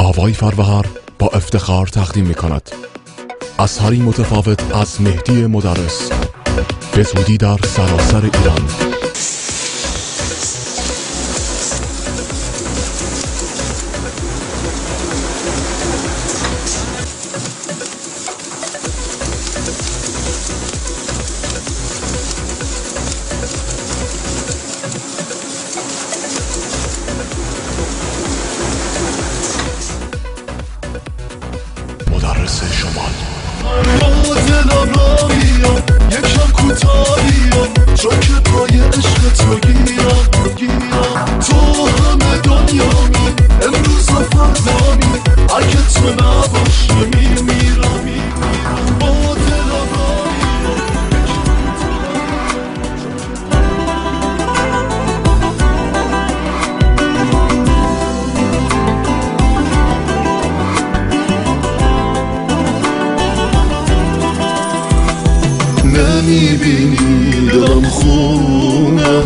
آوای فروهر با افتخار تقدیم می‌کند اثری متفاوت از مهدی مدرس، به زودی در سراسر ایران. مدرس شمال. دلم راهیم یکم کوتاهیم، چون که پای عشق تو گیرم تو همه دنیامی، امروز و فردامی، اگه تو نباشی میمیرم. با دلم راهیم نمیبینی دلم خونه،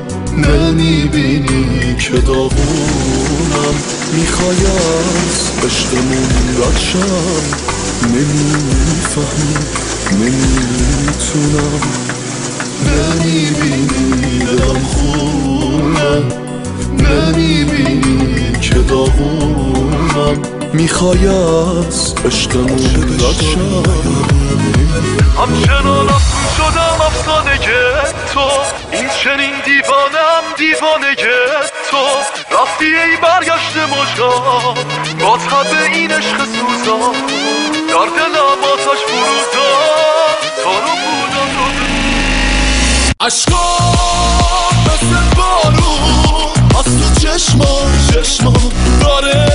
نمیبینی که داغونم، میخوای از عشقمون رد شم، نمیفهمی نمیتونم. نمیبینی دلم خونه، نمیبینی که داغونم، میخوای از عشقمون رد شم. همچنان افزون شدم افسانه تو، این چنین دیوانه تو، رفتی ای برگشت مژگان با طبع این عشق سوزان، در دلم آتش فروزان، تو رو بودم عشقان مثل بارون از تو چشمان داره